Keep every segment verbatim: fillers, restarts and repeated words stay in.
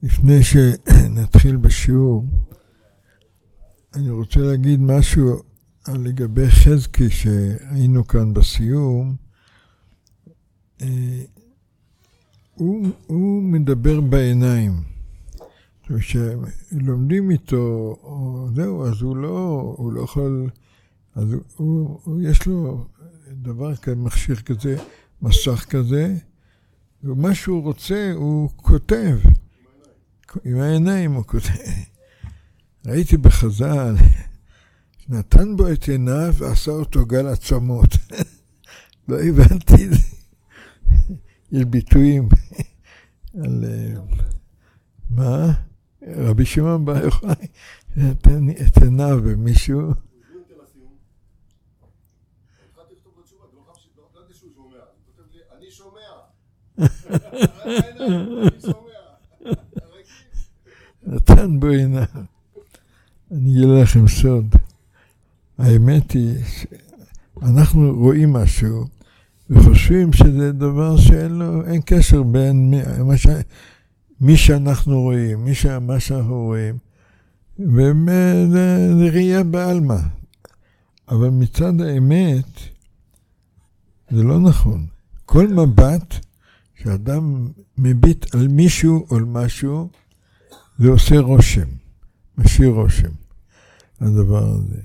לפני שנתחיל בשיעור, אני רוצה להגיד משהו לגבי חזקי שהיינו כאן בסיום. הוא, הוא מדבר בעיניים. כשלומדים איתו, או זהו, אז הוא לא, הוא לא יכול, אז הוא, הוא, הוא יש לו דבר כזה, מכשיר כזה, מסך כזה, ומה שהוא רוצה הוא כותב. עם העיניים הוא כותב. ראיתי בחז"ל, נתן בו את עיניו ועשה אותו גל עצמות. לא הבנתי את זה. יש ביטויים על מה? רבי שמעון בר יוחאי נתן את עיניו במישהו. אני שומע. אני שומע. נתן בו עיניו. אני אגיד לכם סוד. האמת היא שאנחנו רואים משהו וחושבים שזה דבר שאין לו, אין קשר בין מי, מה ש, מי שאנחנו רואים, מי ש, מה שאנחנו רואים. וזה ראייה בעלמא. אבל מצד האמת זה לא נכון. כל מבט שאדם מביט על מישהו או על משהו, זה עושה רושם, משאיר רושם, הדבר הזה.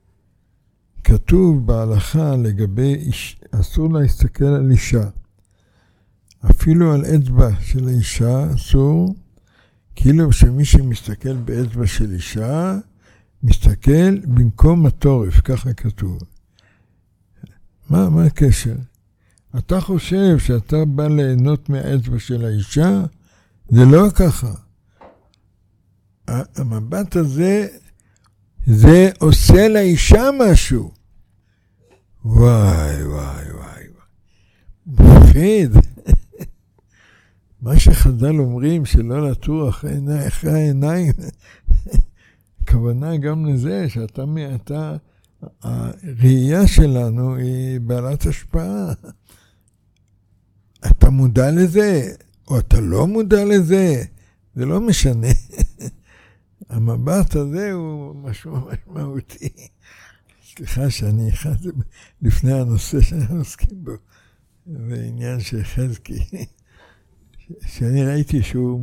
כתוב בהלכה לגבי איש, אסור להסתכל על אישה. אפילו על אצבע של האישה אסור, כאילו שמי שמסתכל באצבע של אישה, מסתכל במקום התורף, ככה כתוב. מה, מה הקשר? אתה חושב שאתה בא ליהנות מהאצבע של האישה? זה לא ככה. המבט הזה, זה עושה לאישה משהו. וואי, וואי, וואי. מפחיד. מה שחז"ל אומרים, שלא לטור אחרי, אחרי העיניים, הכוונה גם לזה, שאתה, אתה, הראייה שלנו היא בעלת השפעה. אתה מודע לזה, או אתה לא מודע לזה, זה לא משנה. המבט הזה הוא משהו משמעותי. סליחה שאני אחד לפני הנושא שאנחנו עוסקים בו, בעניין של חזקי, שאני ראיתי שהוא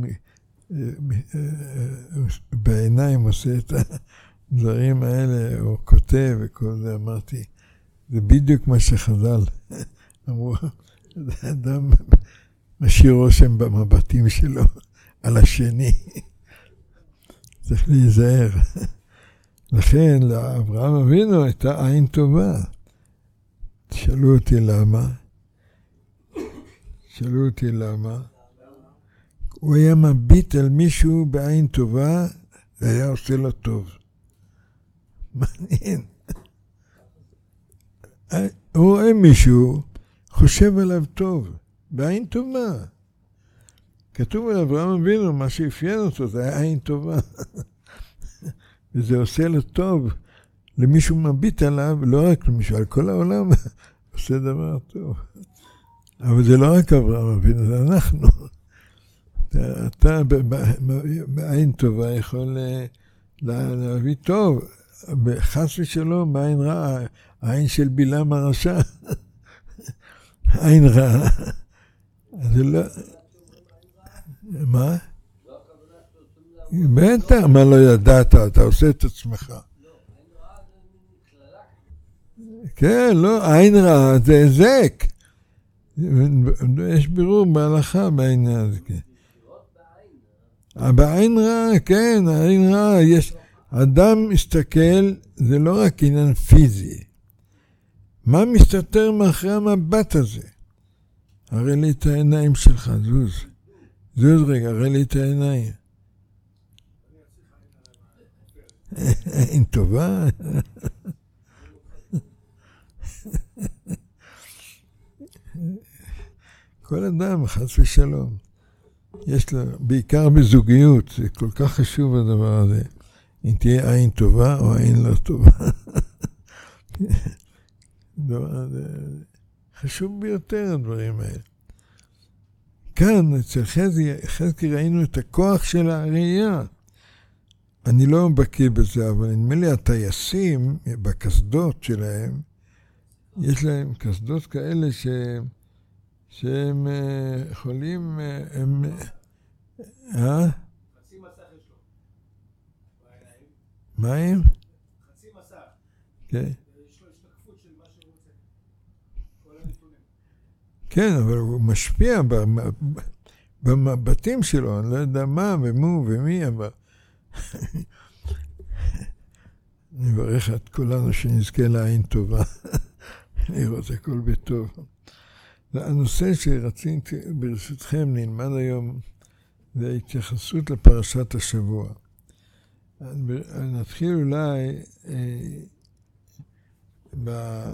בעיניים עושה את הדברים האלה, או כותב וכל זה, אמרתי, זה בדיוק מה שחז"ל אמרו, אדם משאיר רושם במבטים שלו על השני. צריך להיזהר. לכן לאברהם אבינו הייתה עין טובה. תשאלו אותי למה. שאלו אותי למה. הוא היה מביט על מישהו בעין טובה, זה היה עושה לו טוב. מעניין. הוא רואה מישהו, חושב עליו טוב, בעין טובה. כתוב על אברהם אבינו, מה שאפיין אותו, זה היה עין טובה. וזה עושה לו טוב. למישהו מביט עליו, לא רק למישהו, על כל העולם, עושה דבר טוב. אבל זה לא רק אברהם אבינו, זה אנחנו. אתה, אתה בעין טובה יכול להביא טוב. בחס ושלום, בעין רע, העין של בלעם הרשע. עין רע. זה לא... מה? בטח, מה לא ידעת, אתה עושה את עצמך. כן, לא, עין רע, זה הזק. יש בירור בהלכה בעניין הזה. בעין רע, כן, העין רע, יש... אדם מסתכל, זה לא רק עניין פיזי. מה מסתתר מאחרי המבט הזה? הרי לי את העיניים שלך, זוז. זוז רגע, הרי לי את העיניים. עין טובה. כל אדם, חס ושלום. יש לו, בעיקר בזוגיות, זה כל כך חשוב הדבר הזה. אם תהיה עין טובה או עין לא טובה. חשוב ביותר הדברים האלה. כאן, אצל חזקי ראינו את הכוח של הראייה. אני לא בקיא בזה, אבל נדמה לי הטייסים, בקסדות שלהם, יש להם קסדות כאלה ש... שהם יכולים... הם... אה? חצי מסך יש לו. מה הם? חצי מסך. כן. יש לו השתקפות של מה שהוא רוצה. כל הנתונים. כן, אבל הוא משפיע במבטים שלו, אני לא יודע מה ומו ומי, אבל... אני מברך את כולנו שנזכה לעין טובה, לראות הכל בטוב. הנושא שרציתי ברשותכם נלמד היום, זה ההתייחסות לפרשת השבוע. נתחיל אולי אה, ב...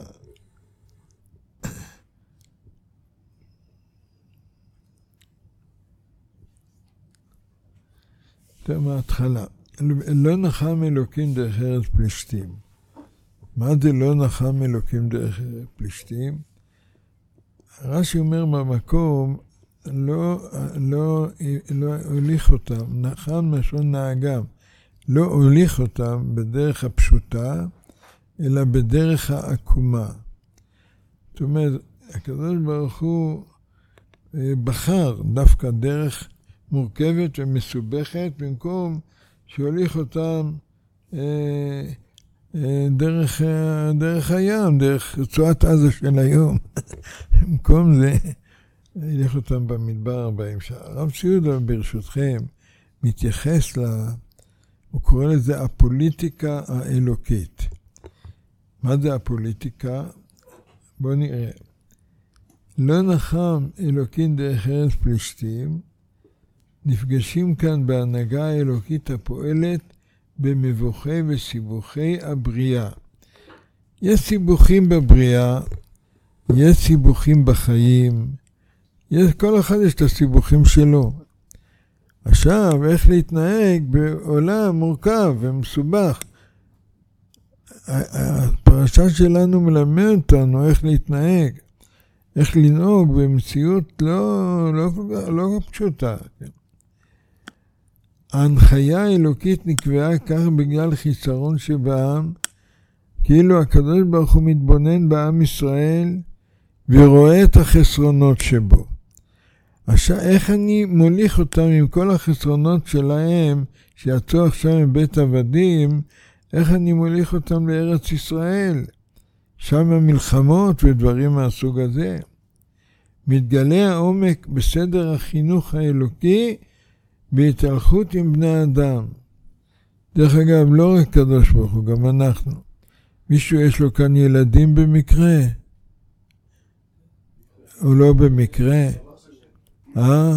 זה מההתחלה. לא נחם אלוקים דרך ארץ פלישתים. מה זה לא נחם אלוקים דרך ארץ פלישתים? רש"י אומר במקום, לא, לא, לא הוליך אותם, נחם משון נהגם, לא הוליך אותם בדרך הפשוטה, אלא בדרך העקומה. זאת אומרת, הקדוש ברוך הוא בחר דווקא דרך מורכבת ומסובכת, במקום שהוליך אותם אה, אה, דרך, אה, דרך הים, דרך רצועת עזה של היום. במקום זה, הוליך אותם במדבר בהמשך. הרב ציודה ברשותכם מתייחס לה, הוא קורא לזה הפוליטיקה האלוקית. מה זה הפוליטיקה? בואו נראה. לא נחם אלוקים דרך ארץ פלישתים, נפגשים כאן בהנהגה האלוקית הפועלת במבוכי וסיבוכי הבריאה. יש סיבוכים בבריאה, יש סיבוכים בחיים, יש, כל אחד יש את הסיבוכים שלו. עכשיו, איך להתנהג בעולם מורכב ומסובך? הפרשה שלנו מלמד אותנו איך להתנהג, איך לנהוג במציאות לא, לא, לא, לא פשוטה. ההנחיה האלוקית נקבעה כך בגלל חיסרון שבעם, כאילו הקדוש ברוך הוא מתבונן בעם ישראל ורואה את החסרונות שבו. עכשיו, איך אני מוליך אותם עם כל החסרונות שלהם, שיצאו עכשיו מבית עבדים, איך אני מוליך אותם לארץ ישראל? שם המלחמות ודברים מהסוג הזה. מתגלה העומק בסדר החינוך האלוקי, בהתהלכות עם בני אדם. דרך אגב, לא רק קדוש ברוך הוא, גם אנחנו. מישהו יש לו כאן ילדים במקרה? או לא במקרה? אה?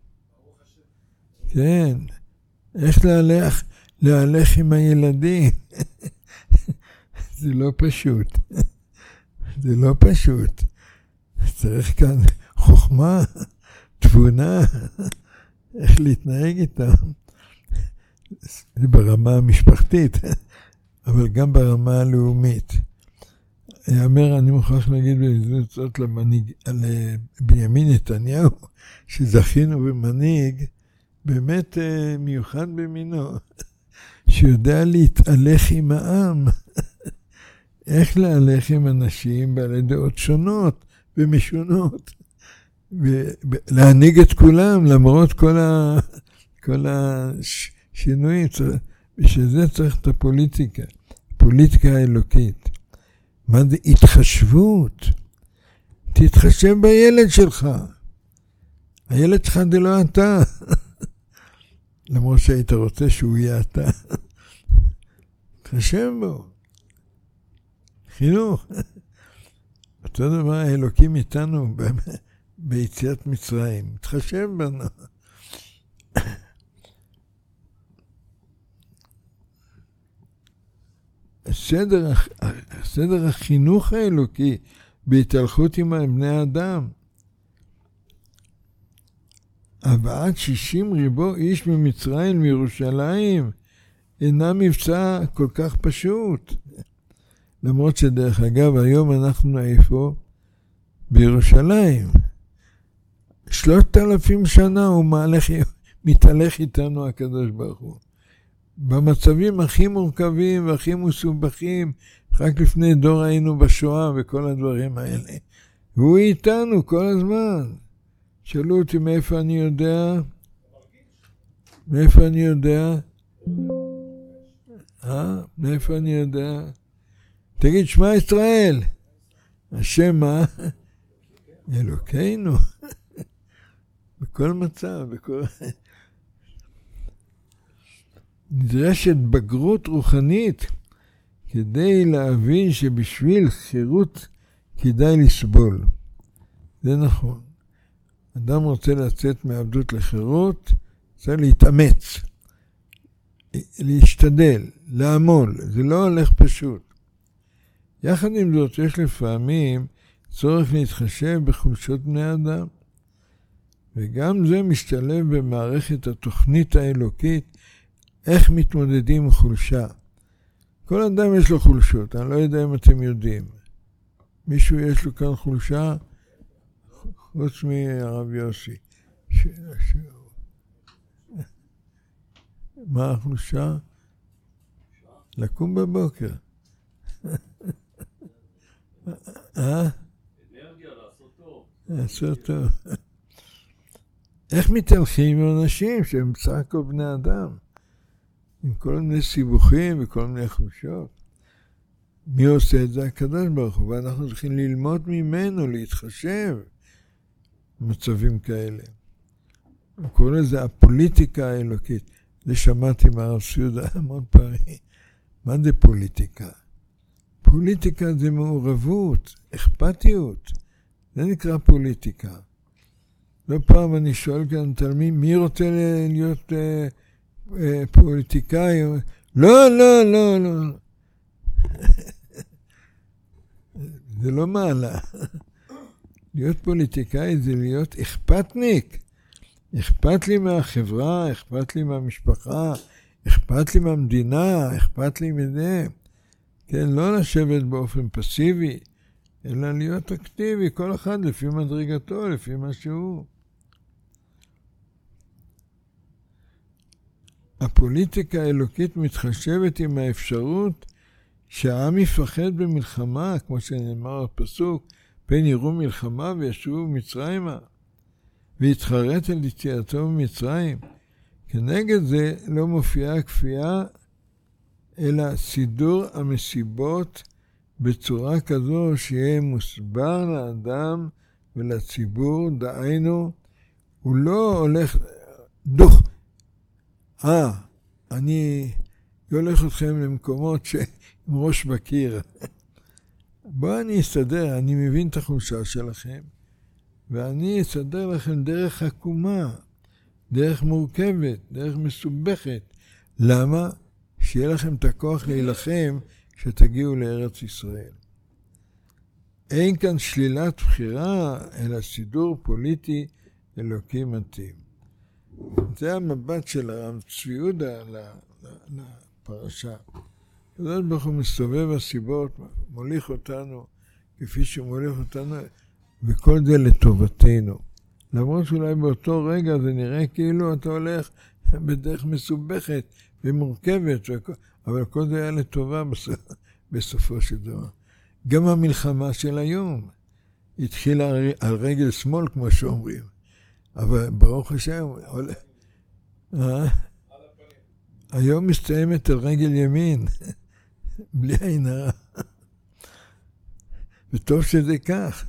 כן. איך להלך, להלך עם הילדים? זה לא פשוט. זה לא פשוט. צריך כאן חוכמה, תבונה. איך להתנהג איתם. זה ברמה המשפחתית, אבל גם ברמה הלאומית. יאמר, אני מוכרח להגיד בזאת למנהיג, לבנימין נתניהו, שזכינו במנהיג באמת מיוחד במינו, שיודע להתהלך עם העם. איך להלך עם אנשים בעלי דעות שונות ומשונות. ולהנהיג את כולם למרות כל, ה... כל השינויים. בשביל זה צריך את הפוליטיקה, פוליטיקה האלוקית. מה זה התחשבות? תתחשב בילד שלך. הילד שלך זה לא אתה. למרות שהיית רוצה שהוא יהיה אתה. תתחשב בו. חינוך. אותו דבר האלוקים איתנו באמת. ביציאת מצרים, תחשב בנו. סדר, סדר החינוך האלוקי בהתהלכות עם בני אדם. הבאת שישים ריבו איש ממצרים מירושלים אינה מבצע כל כך פשוט. למרות שדרך אגב היום אנחנו איפה? בירושלים. שלושת אלפים שנה הוא מהלך, מתהלך איתנו הקדוש ברוך הוא. במצבים הכי מורכבים והכי מסובכים, רק לפני דור היינו בשואה וכל הדברים האלה. והוא איתנו כל הזמן. שאלו אותי מאיפה אני יודע? מאיפה אני יודע? אה? מאיפה אני יודע? תגיד, שמע ישראל. השם מה? אלוקינו. בכל מצב, בכל... נדרשת בגרות רוחנית כדי להבין שבשביל חירות כדאי לסבול. זה נכון. אדם רוצה לצאת מעבדות לחירות, צריך להתאמץ, להשתדל, לעמול. זה לא הולך פשוט. יחד עם זאת, יש לפעמים צורך להתחשב בחולשות בני אדם. וגם זה משתלב במערכת התוכנית האלוקית, איך מתמודדים עם חולשה. כל אדם יש לו חולשות, אני לא יודע אם אתם יודעים. מישהו יש לו כאן חולשה, חוץ מהרב יוסי. ש... ש... מה החולשה? לקום בבוקר. אה? אנרגיה, לעשות טוב. לעשות טוב. איך מתהלכים עם אנשים שהם בסך הכל בני אדם? עם כל מיני סיבוכים וכל מיני חולשות. מי עושה את זה? הקדוש ברוך הוא, ואנחנו צריכים ללמוד ממנו, להתחשב במצבים כאלה. הוא קורא לזה הפוליטיקה האלוקית. זה שמעתי מהרב סיודה המון פעמים. מה זה פוליטיקה? פוליטיקה זה מעורבות, אכפתיות. זה נקרא פוליטיקה. לא פעם אני שואל כאן תלמיד, מי רוצה להיות אה, אה, פוליטיקאי? לא, לא, לא, לא. זה לא מעלה. להיות פוליטיקאי זה להיות אכפתניק. אכפת לי מהחברה, אכפת לי מהמשפחה, אכפת לי מהמדינה, אכפת לי מזה. כן, לא לשבת באופן פסיבי, אלא להיות אקטיבי, כל אחד לפי מדרגתו, לפי מה שהוא. הפוליטיקה האלוקית מתחשבת עם האפשרות שהעם יפחד במלחמה, כמו שנאמר בפסוק, פן יראו מלחמה וישובו מצרימה, והתחרט על יציאתו ממצרים. כנגד זה לא מופיעה כפייה, אלא סידור המסיבות בצורה כזו שיהיה מוסבר לאדם ולציבור, דהיינו, הוא לא הולך, דוח, אה, אני הולך אתכם למקומות שעם ראש בקיר. בואו אני אסתדר, אני מבין את החולשה שלכם, ואני אסדר לכם דרך עקומה, דרך מורכבת, דרך מסובכת. למה? שיהיה לכם את הכוח להילחם כשתגיעו לארץ ישראל. אין כאן שלילת בחירה, אלא סידור פוליטי אלוקי מתאים. זה המבט של הרב צבי יהודה לפרשה. הקדוש ברוך הוא מסתובב הסיבות, מוליך אותנו כפי שמוליך אותנו, וכל זה לטובתנו. למרות שאולי באותו רגע זה נראה כאילו אתה הולך בדרך מסובכת ומורכבת, אבל כל זה היה לטובה בסופו של דבר. גם המלחמה של היום התחילה על רגל שמאל, כמו שאומרים. אבל ברוך השם, היום מסתיימת על רגל ימין, בלי עין הרע. וטוב שזה כך.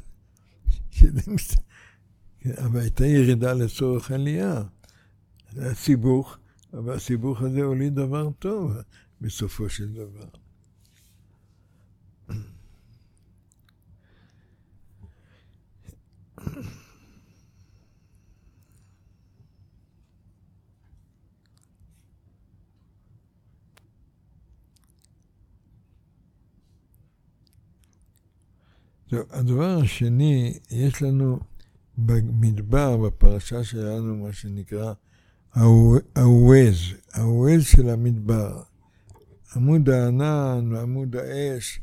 אבל הייתה ירידה לצורך עלייה. זה היה סיבוך, אבל הסיבוך הזה הוליד דבר טוב בסופו של דבר. טוב, הדבר השני, יש לנו במדבר, בפרשה שלנו, מה שנקרא הווז, הווז של המדבר. עמוד הענן ועמוד האש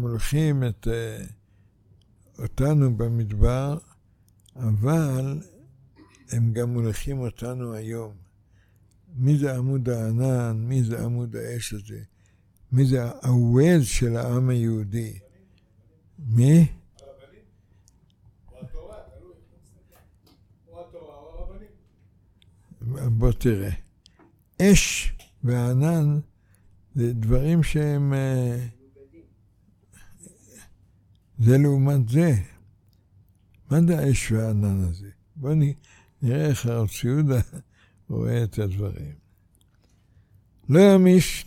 שמולכים את uh, אותנו במדבר, אבל הם גם מוליכים אותנו היום. מי זה עמוד הענן? מי זה עמוד האש הזה? מי זה הווז של העם היהודי? מי? הרבנים? או התורה, תלוי. או התורה או הרבנים. בוא תראה. אש וענן זה דברים שהם... זה לעומת זה. מה זה האש והענן הזה? בוא נראה איך הרב ציודה רואה את הדברים. לא ימיש,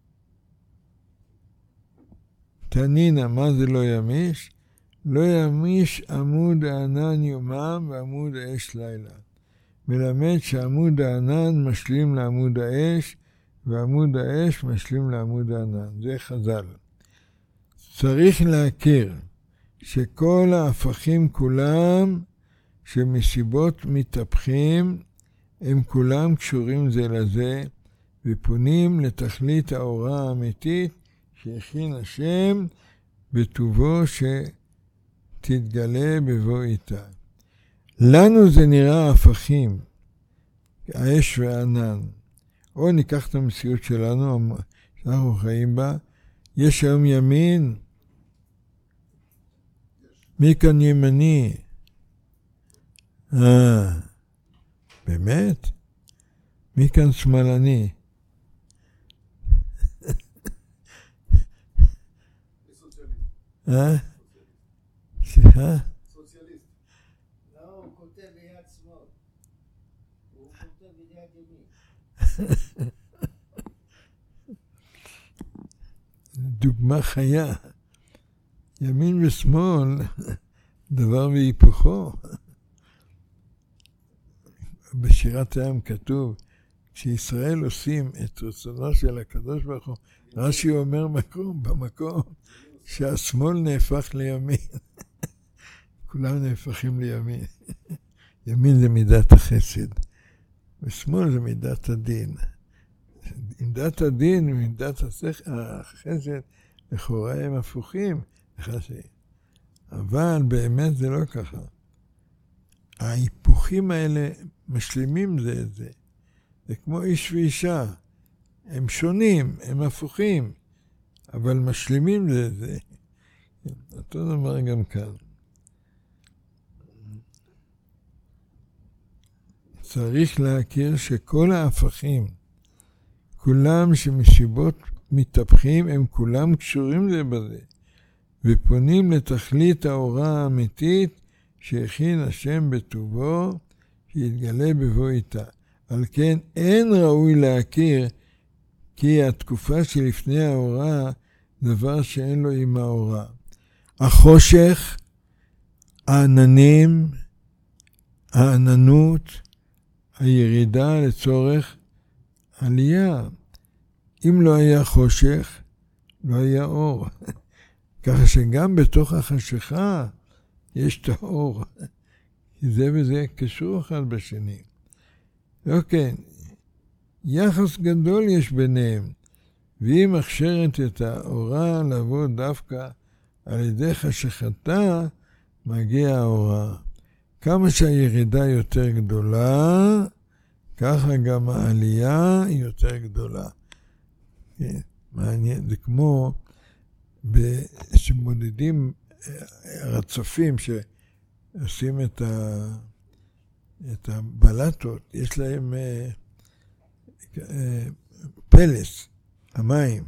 תנינה, מה זה לא ימיש? לא ימיש עמוד הענן יומם ועמוד האש לילה. מלמד שעמוד הענן משלים לעמוד האש, ועמוד האש משלים לעמוד הענן. זה חז"ל. צריך להכיר שכל ההפכים כולם, שמסיבות מתהפכים, הם כולם קשורים זה לזה, ופונים לתכלית האורה האמיתית שהכין השם בטובו שתתגלה בבוא איתה. לנו זה נראה הפכים, האש והענן. או ניקח את המציאות שלנו, שאנחנו חיים בה, יש היום ימין, מי כאן ימני? אה, באמת? מי כאן שמאלני? אה? סליחה? סוציאליסט. לא, הוא כותב ביד שמאל. הוא כותב ביד ימין. דוגמה חיה. ימין ושמאל, דבר והיפוכו. בשירת הים כתוב, כשישראל עושים את רצונו של הקדוש ברוך הוא, רש"י אומר מקום במקום, שהשמאל נהפך לימין. כולם נהפכים לימין. ימין זה מידת החסד, ושמאל זה מידת הדין. מידת הדין ומידת החסד, לכאורה הם הפוכים. אבל באמת זה לא ככה. ההיפוכים האלה משלימים זה את זה. זה כמו איש ואישה. הם שונים, הם הפוכים, אבל משלימים זה את זה. אותו דבר גם כאן. צריך להכיר שכל ההפכים, כולם שמסיבות מתהפכים, הם כולם קשורים זה בזה. ופונים לתכלית האורה האמיתית שהכין השם בטובו, שיתגלה בבוא איתה. על כן אין ראוי להכיר כי התקופה שלפני האורה דבר שאין לו עם האורה. החושך, העננים, העננות, הירידה לצורך עלייה. אם לא היה חושך, לא היה אור. ככה שגם בתוך החשיכה יש את האור. כי זה וזה קשור אחד בשני. אוקיי, יחס גדול יש ביניהם, והיא מכשרת את האורה לבוא דווקא על ידי חשיכתה, מגיע האורה. כמה שהירידה יותר גדולה, ככה גם העלייה היא יותר גדולה. כן, מעניין, זה כמו שמודדים הרצפים שעושים את, ה, את הבלטות, יש להם אה, אה, פלס, המים.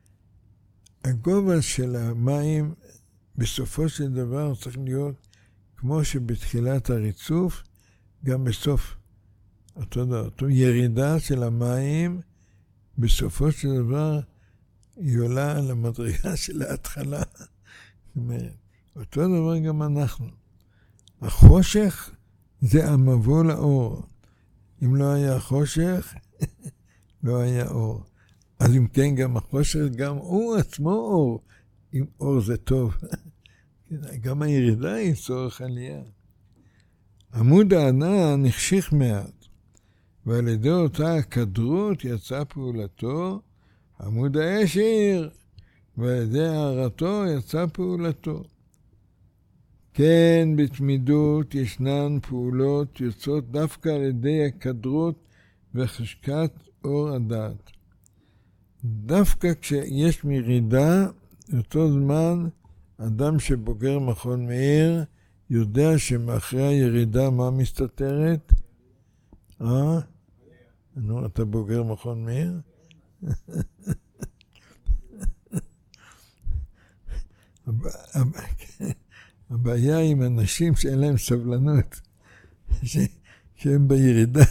הגובה של המים בסופו של דבר צריך להיות כמו שבתחילת הריצוף, גם בסוף. אותו דבר, אותו ירידה של המים, בסופו של דבר היא עולה למדרגה של ההתחלה. זאת אומרת, אותו דבר גם אנחנו. החושך זה המבוא לאור. אם לא היה חושך, לא היה אור. אז אם כן, גם החושך, גם הוא עצמו אור. אם אור זה טוב. גם הירידה היא צורך עלייה. עמוד הענן נחשיך מעט, ועל ידי אותה הכדרות יצאה פעולתו, עמוד האש האיר, ועל ידי הערתו יצאה פעולתו. כן, בתמידות ישנן פעולות יוצאות דווקא על ידי הקדרות וחשקת אור הדעת. דווקא כשיש מרידה, אותו זמן, אדם שבוגר מכון מאיר יודע שמאחרי הירידה מה מסתתרת? אה? נו, אתה בוגר מכון מאיר? הבעיה עם אנשים שאין להם סבלנות, שהם בירידה.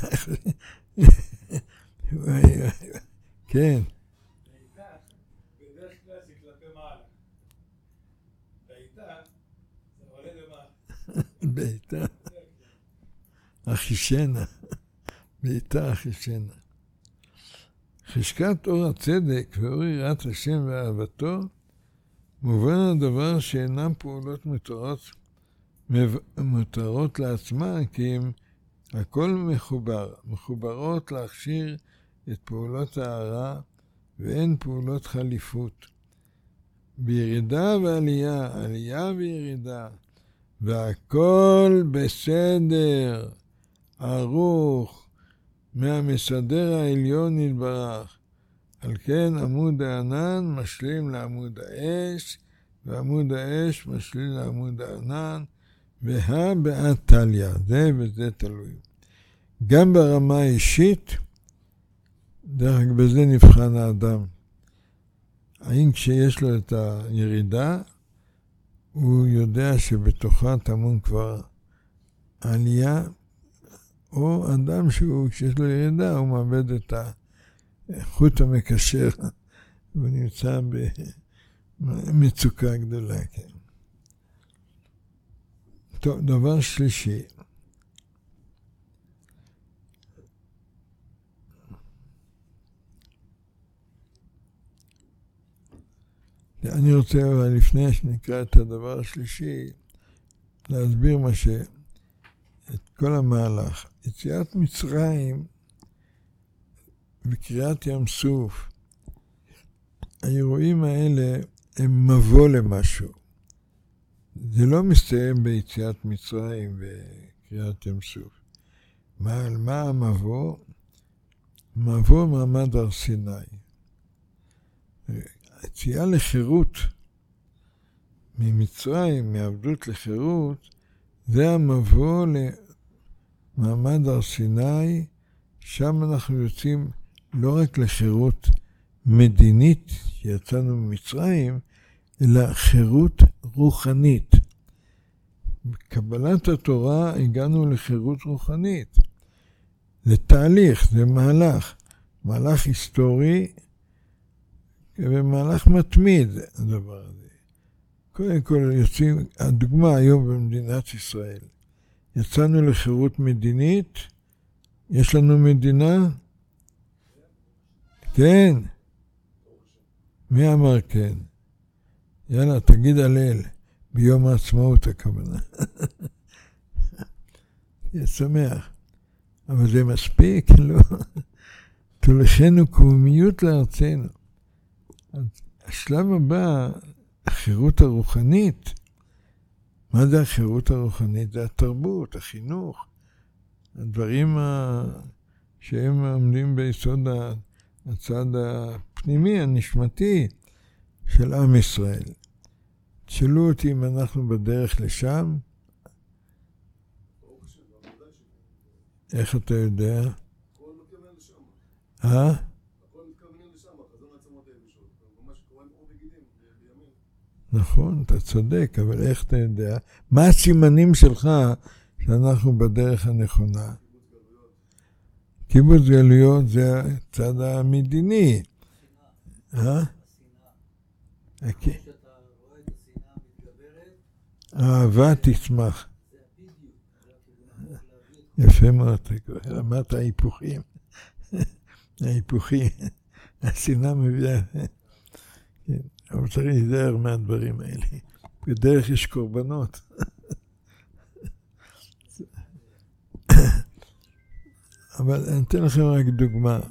כן. בדרך כלל זה כלפי מעלה. בעיטה זה עולה למעלה. בעיטה. אחישנה. בעיטה אחישנה. חשקת אור הצדק ואור יראת השם ואהבתו, מובן הדבר שאינם פעולות מותרות, מותרות לעצמן, כי הם הכל מחובר, מחוברות להכשיר את פעולות ההערה, ואין פעולות חליפות. בירידה ועלייה, עלייה וירידה, והכל בסדר, ערוך, מהמסדר העליון יתברך. על כן עמוד הענן משלים לעמוד האש, ועמוד האש משלים לעמוד הענן, והא בעד תליה, זה וזה תלוי. גם ברמה האישית, דרך אגב בזה נבחן האדם. האם כשיש לו את הירידה, הוא יודע שבתוכה טמון כבר עלייה, או אדם שהוא, כשיש לו ירידה, הוא מאבד את החוט המקשר, הוא נמצא במצוקה גדולה. כן. טוב, דבר שלישי. אני רוצה, אבל לפני שנקרא את הדבר השלישי, להסביר מה ש... את כל המהלך. יציאת מצרים וקריאת ים סוף, האירועים האלה הם מבוא למשהו. זה לא מסתיים ביציאת מצרים וקריאת ים סוף. מה, מה המבוא? מבוא מעמד הר סיני. היציאה לחירות ממצרים, מעבדות לחירות, זה המבוא למעמד הר סיני, שם אנחנו יוצאים לא רק לחירות מדינית, שיצאנו ממצרים, אלא חירות רוחנית. בקבלת התורה הגענו לחירות רוחנית. זה תהליך, זה מהלך, מהלך היסטורי, ומהלך מתמיד, הדבר הזה. קודם כל יוצאים, הדוגמה היום במדינת ישראל, יצאנו לחירות מדינית, יש לנו מדינה? כן. מי אמר כן? יאללה, תגיד הלל, ביום העצמאות הכוונה. יהיה שמח. אבל זה מספיק, לא? תולכנו קוממיות לארצנו. השלב הבא, החירות הרוחנית. מה זה החירות הרוחנית? זה התרבות, החינוך. הדברים שהם עומדים ביסוד הצד הפנימי, הנשמתי של עם ישראל. תשאלו אותי אם אנחנו בדרך לשם. איך אתה יודע? הכל מתכוון לשם. אה? הכל מתכוון לשם, חזון העצמות היבשות. ממש קוראים אור בגידים, בימין. נכון, אתה צודק, אבל איך אתה יודע? מה הסימנים שלך שאנחנו בדרך הנכונה? קיבוץ גלויות זה הצד המדיני. אה? אהבה תצמח. יפה מאוד, אמרת ההיפוכים. ההיפוכים. השנאה מביאה. אבל צריך להיזהר מהדברים האלה. בדרך יש קורבנות. אבל אני אתן לכם רק דוגמה.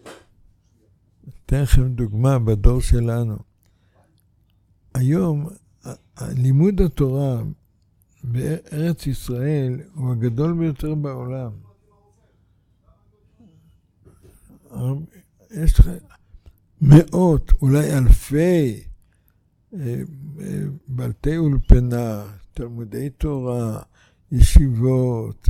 אתן לכם דוגמה בדור שלנו. היום לימוד התורה בארץ ישראל הוא הגדול ביותר בעולם. יש לך מאות, אולי אלפי בלתי אולפנה, תלמודי תורה, ישיבות.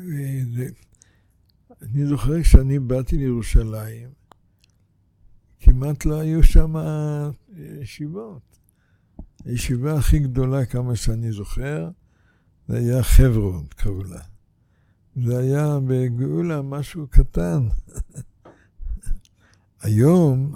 אני זוכר כשאני באתי לירושלים, כמעט לא היו שם ישיבות. הישיבה הכי גדולה, כמה שאני זוכר, זה היה חברון, קראו לה. זה היה בגאולה משהו קטן. היום,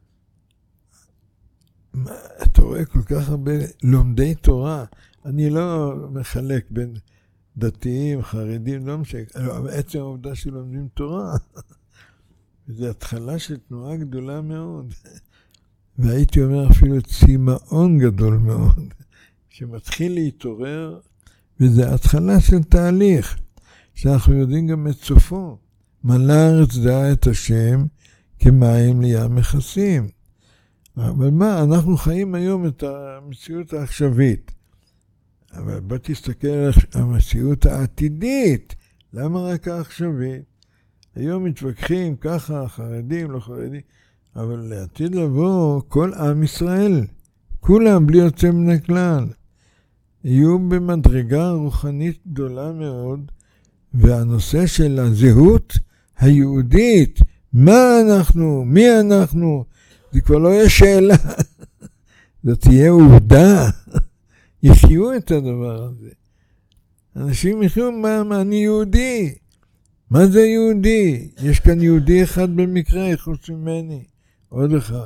אתה רואה כל כך הרבה לומדי תורה. אני לא מחלק בין דתיים, חרדים, לא משנה. בעצם העובדה שלומדים תורה. זו התחלה של תנועה גדולה מאוד. והייתי אומר אפילו צמאון גדול מאוד, שמתחיל להתעורר, וזו התחלה של תהליך, שאנחנו יודעים גם את סופו. מלא הארץ דעה את השם, כמים לים מכסים. אבל מה, אנחנו חיים היום את המציאות העכשווית. אבל בוא תסתכל על המציאות העתידית. למה רק העכשווית? היום מתווכחים ככה, חרדים, לא חרדים, אבל לעתיד לבוא, כל עם ישראל, כולם בלי יוצא מן הכלל, יהיו במדרגה רוחנית גדולה מאוד, והנושא של הזהות היהודית, מה אנחנו, מי אנחנו, זה כבר לא יהיה שאלה, זה תהיה עובדה, יחיו את הדבר הזה. אנשים יחיו, מה, מה אני יהודי? מה זה יהודי? יש כאן יהודי אחד במקרה, חוץ ממני. עוד אחד.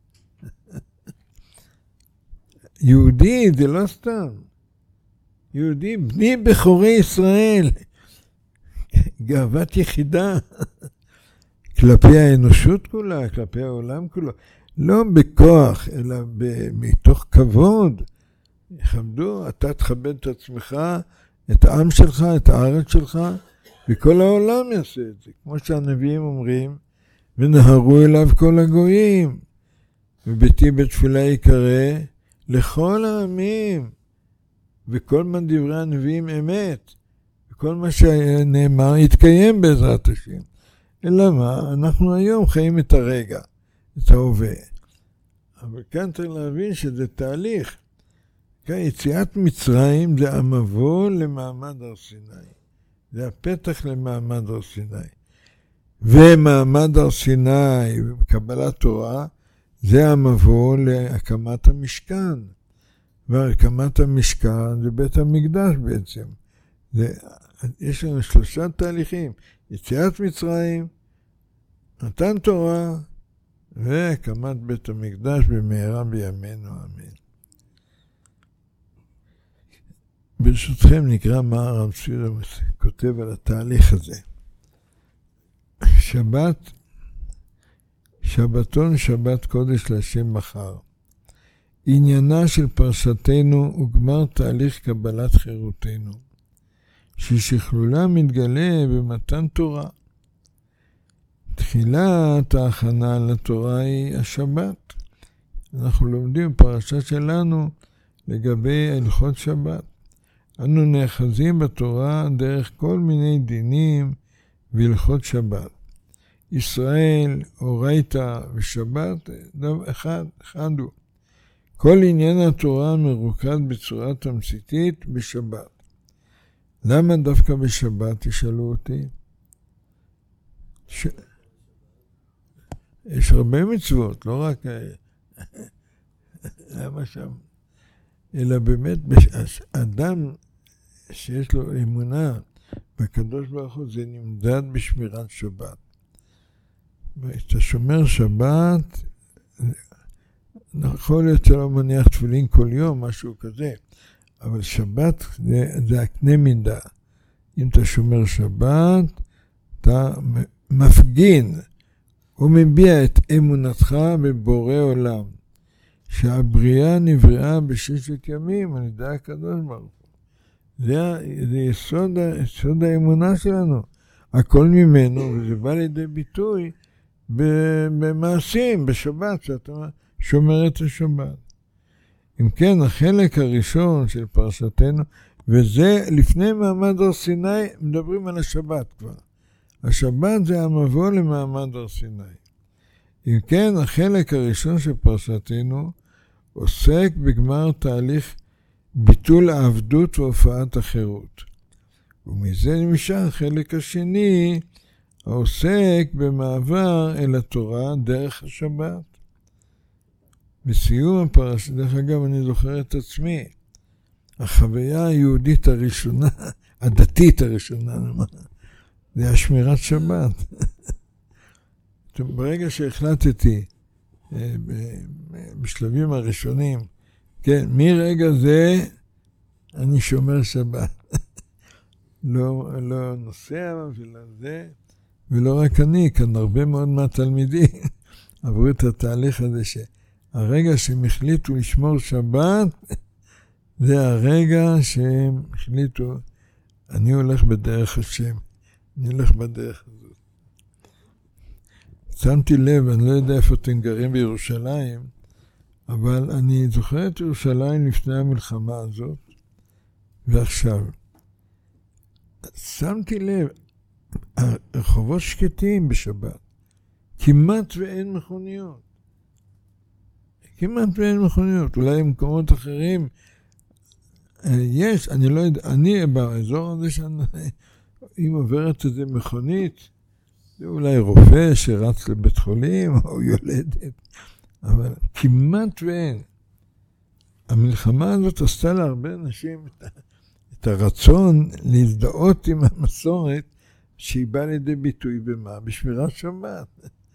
יהודי זה לא סתם. יהודי, בני בכורי ישראל. גאוות יחידה. כלפי האנושות כולה, כלפי העולם כולו. לא בכוח, אלא מתוך כבוד. יכבדו, אתה תכבד את עצמך, את העם שלך, את הארץ שלך, וכל העולם יעשה את זה. כמו שהנביאים אומרים, ונהרו אליו כל הגויים, וביתי בתפילה יקרא לכל העמים, וכל מה דברי הנביאים אמת, וכל מה שנאמר יתקיים בעזרת השם. אלא מה? אנחנו היום חיים את הרגע, את ההווה. אבל כאן צריך להבין שזה תהליך. כאן יציאת מצרים זה המבוא למעמד הר סיני. זה הפתח למעמד הר סיני. ומעמד הר סיני וקבלת תורה, זה המבוא להקמת המשכן. והקמת המשכן זה בית המקדש בעצם. זה, יש לנו שלושה תהליכים. יציאת מצרים, מתן תורה, והקמת בית המקדש במהרה בימינו אמן. ברשותכם נקרא מה הרב צבי כותב על התהליך הזה. שבת, שבתון שבת קודש להשם מחר. עניינה של פרשתנו הוא גמר תהליך קבלת חירותנו, ששכלולה מתגלה במתן תורה. תחילת ההכנה לתורה היא השבת. אנחנו לומדים פרשה שלנו לגבי הלכות שבת. אנו נאחזים בתורה דרך כל מיני דינים והלכות שבת. ישראל, אורייתא ושבת, דבר אחד, אחד הוא. כל עניין התורה מרוכז בצורה תמציתית בשבת. למה דווקא בשבת, תשאלו אותי? ש... יש הרבה מצוות, לא רק... למה שם? אלא באמת, אדם שיש לו אמונה בקדוש ברוך הוא, זה נמדד בשמירת שבת. ואתה שומר שבת, יכול להיות שלא מניח תפילין כל יום, משהו כזה, אבל שבת זה, זה הקנה מידה. אם אתה שומר שבת, אתה מפגין ומביע את אמונתך בבורא עולם, שהבריאה נבראה בששת ימים על ידי הקדוש ברוך הוא. זה, זה יסוד, יסוד האמונה שלנו. הכל ממנו, וזה בא לידי ביטוי במעשים, בשבת, שאתה שומר את השבת. אם כן, החלק הראשון של פרשתנו, וזה לפני מעמד הר סיני, מדברים על השבת כבר. השבת זה המבוא למעמד הר סיני. אם כן, החלק הראשון של פרשתנו עוסק בגמר תהליך ביטול העבדות והופעת החירות. ומזה נמשך החלק השני, העוסק במעבר אל התורה דרך השבת. בסיום הפרשה, דרך אגב, אני זוכר את עצמי, החוויה היהודית הראשונה, הדתית הראשונה, זה השמירת שבת. ברגע שהחלטתי, בשלבים הראשונים, כן, מרגע זה אני שומר שבת. לא, לא נוסע ולא זה, ולא רק אני, כאן הרבה מאוד מהתלמידים עברו את התהליך הזה שהרגע שהם החליטו לשמור שבת, זה הרגע שהם החליטו, אני הולך בדרך השם, אני הולך בדרך הזאת. שמתי לב, אני לא יודע איפה אתם גרים בירושלים, אבל אני זוכר את ירושלים לפני המלחמה הזאת, ועכשיו, שמתי לב, הרחובות שקטים בשבת, כמעט ואין מכוניות. כמעט ואין מכוניות, אולי במקומות אחרים יש, אני לא יודע, אני באזור הזה שאני, אם עוברת איזה מכונית, זה אולי רופא שרץ לבית חולים או יולדת, אבל כמעט ואין. המלחמה הזאת עשתה להרבה אנשים את, את הרצון להזדהות עם המסורת שהיא באה לידי ביטוי במה? בשמירת שבת.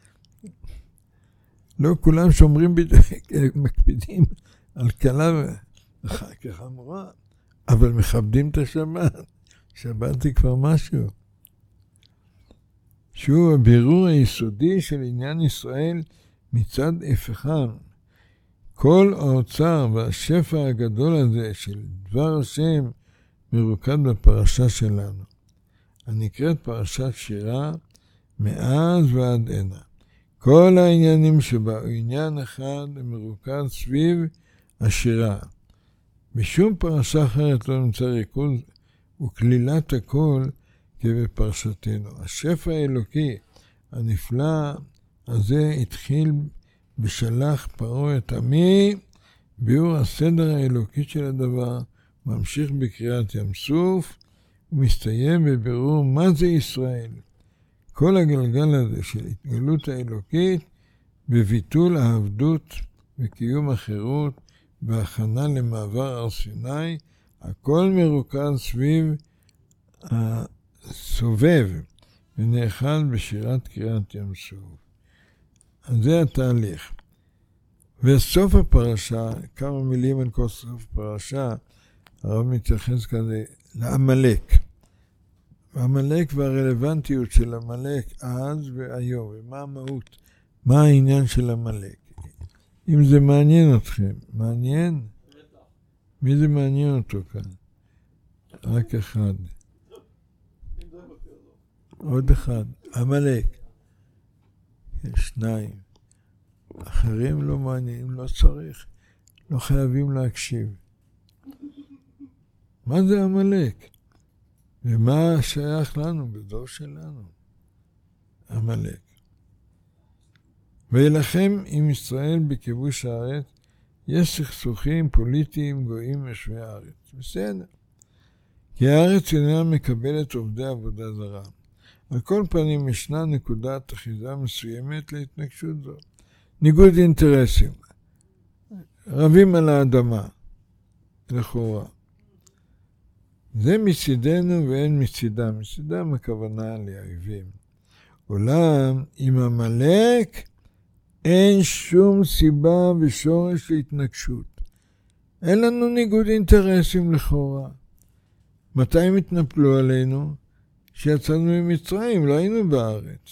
לא כולם שומרים ביטוי, מקפידים על קלה כחמורה, אבל מכבדים את השבת. שבת היא כבר משהו. שהוא הבירור היסודי של עניין ישראל מצד הפכם. כל האוצר והשפע הגדול הזה של דבר השם מרוקד בפרשה שלנו. הנקראת פרשת שירה מאז ועד הנה. כל העניינים שבה הוא עניין אחד מרוקד סביב השירה. בשום פרשה אחרת לא נמצא ריכוז וכלילת הכל כבפרשתנו. השפע האלוקי הנפלא הזה התחיל בשלח פרעה את עמי, ביאור הסדר האלוקי של הדבר, ממשיך בקריאת ים סוף, ומסתיים בבירור מה זה ישראל. כל הגלגל הזה של התגלות האלוקית, בביטול העבדות וקיום החירות, והכנה למעבר הר סיני, הכל מרוכז סביב הסובב, ונאכל בשירת קריאת ים סוף. אז זה התהליך. וסוף הפרשה, כמה מילים על כל סוף הפרשה, הרב מתייחס כזה לעמלק. העמלק והרלוונטיות של עמלק אז והיום, ומה המהות, מה העניין של עמלק. אם זה מעניין אתכם, מעניין? מי זה מעניין אותו כאן? רק אחד. עוד אחד, עמלק. שניים. אחרים לא מעניינים, לא צריך, לא חייבים להקשיב. מה זה עמלק? ומה שייך לנו בדור שלנו? עמלק. וילחם עם ישראל בכיבוש הארץ, יש סכסוכים פוליטיים גויים משוי הארץ. בסדר. כי הארץ אינה מקבלת עובדי עבודה זרה. על כל פנים ישנה נקודת אחיזה מסוימת להתנגשות זו. ניגוד אינטרסים. רבים על האדמה. לכאורה. זה מצידנו ואין מצידם. מצידם הכוונה לאויבים. אולם עם עמלק אין שום סיבה ושורש להתנגשות. אין לנו ניגוד אינטרסים לכאורה. מתי הם התנפלו עלינו? כשיצאנו ממצרים, לא היינו בארץ.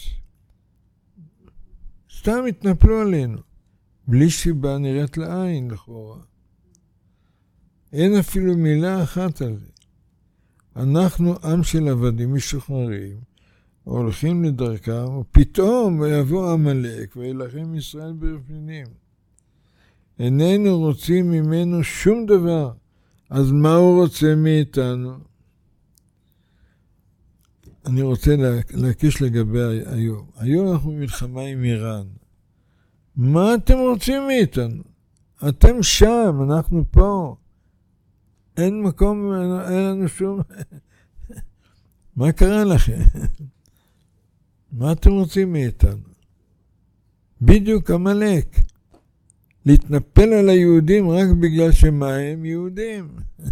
סתם התנפלו עלינו. בלי סיבה נראית לעין לכאורה. אין אפילו מילה אחת על זה. אנחנו עם של עבדים משוחררים, הולכים לדרכם, ופתאום יבוא עמלק וילחם ישראל ברפינים. איננו רוצים ממנו שום דבר. אז מה הוא רוצה מאיתנו? אני רוצה להקיש לגבי היום. היום אנחנו במלחמה עם איראן. מה אתם רוצים מאיתנו? אתם שם, אנחנו פה. אין מקום, אין לנו שום... מה קרה לכם? מה אתם רוצים מאיתנו? בדיוק עמלק. להתנפל על היהודים רק בגלל שמה הם יהודים.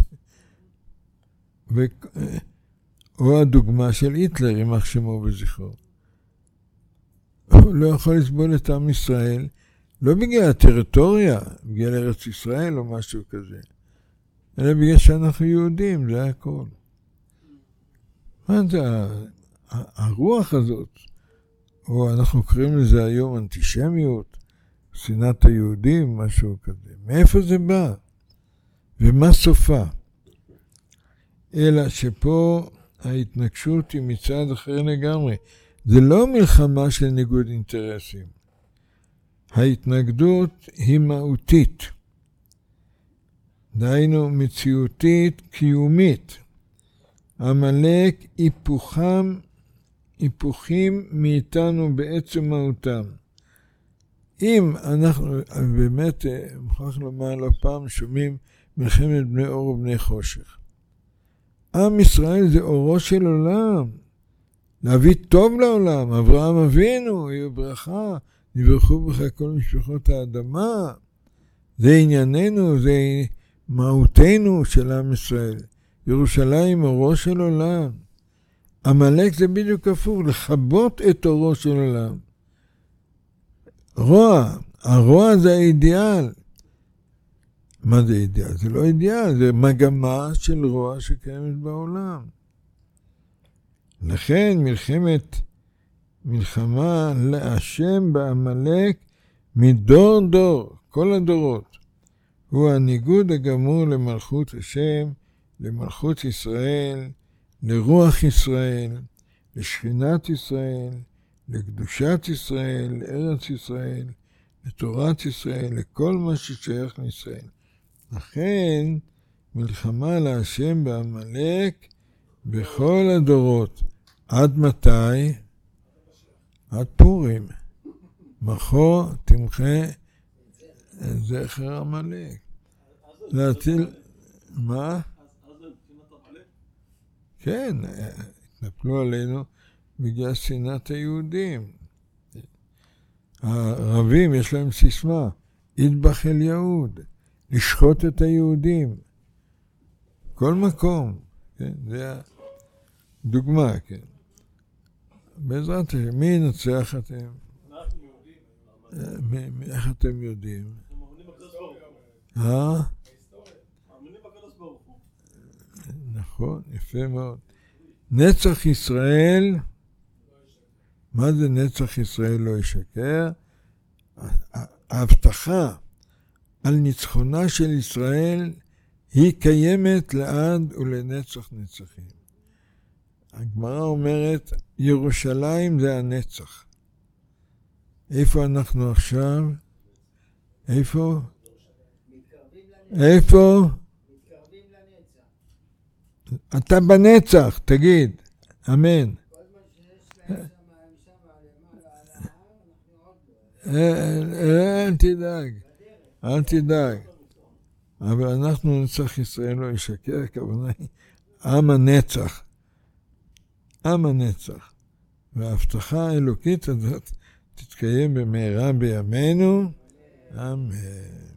ו... או הדוגמה של היטלר, יימח שמו וזכרו. הוא לא יכול לסבול את עם ישראל, לא בגלל הטריטוריה, בגלל ארץ ישראל או משהו כזה, אלא בגלל שאנחנו יהודים, זה הכל. מה זה הרוח הזאת? או אנחנו קוראים לזה היום אנטישמיות, שנאת היהודים, משהו כזה. מאיפה זה בא? ומה סופה? אלא שפה ההתנגשות היא מצד אחר לגמרי. זה לא מלחמה של ניגוד אינטרסים. ההתנגדות היא מהותית. דהיינו מציאותית, קיומית. עמלק היפוכם, היפוכים מאיתנו בעצם מהותם. אם אנחנו, באמת, מוכרח לומר לא פעם, שומעים מלחמת בני אור ובני חושך. עם ישראל זה אורו של עולם. להביא טוב לעולם. אברהם אבינו, יהיו ברכה, נברכו בך כל משפחות האדמה. זה ענייננו, זה מהותנו של עם ישראל. ירושלים אורו של עולם. עמלק זה בדיוק הפוך, לכבות את אורו של עולם. רוע, הרוע זה האידיאל. מה זה אידיאל? זה לא אידיאל, זה מגמה של רוע שקיימת בעולם. לכן מלחמת, מלחמה להשם בעמלק מדור דור, כל הדורות. הוא הניגוד הגמור למלכות השם, למלכות ישראל, לרוח ישראל, לשכינת ישראל, לקדושת ישראל, לארץ ישראל, לתורת ישראל, לכל מה ששייך לישראל. לכן מלחמה להשם בעמלק בכל הדורות. עד מתי? עד פורים. מחו תמחה זכר עמלק. להטיל... מה? כן, התנפלו עלינו בגלל שנאת היהודים. הערבים יש להם סיסמה, ידבח אל יהוד, לשחוט את היהודים. כל מקום, כן, זה הדוגמה, כן. בעזרת השם, מי ינצח אתם? אנחנו יהודים. איך אתם יודעים? אנחנו מאמינים בקדוש ברוך הוא. אה? מאמינים בקדוש ברוך הוא. נכון, יפה מאוד. נצח ישראל, מה זה נצח ישראל לא ישקר? ההבטחה על ניצחונה של ישראל היא קיימת לעד ולנצח נצחים. הגמרא אומרת, ירושלים זה הנצח. איפה אנחנו עכשיו? איפה? איפה? מתקרבים לנצח. אתה בנצח, תגיד, אמן. כל מה שיש להם שם, שם למעלה על ההר, אנחנו עוד לא. אל תדאג, אל תדאג. אבל אנחנו נצח ישראל לא ישקר, הכוונה היא עם הנצח. עם הנצח. וההבטחה האלוקית הזאת תתקיים במהרה בימינו. אמן.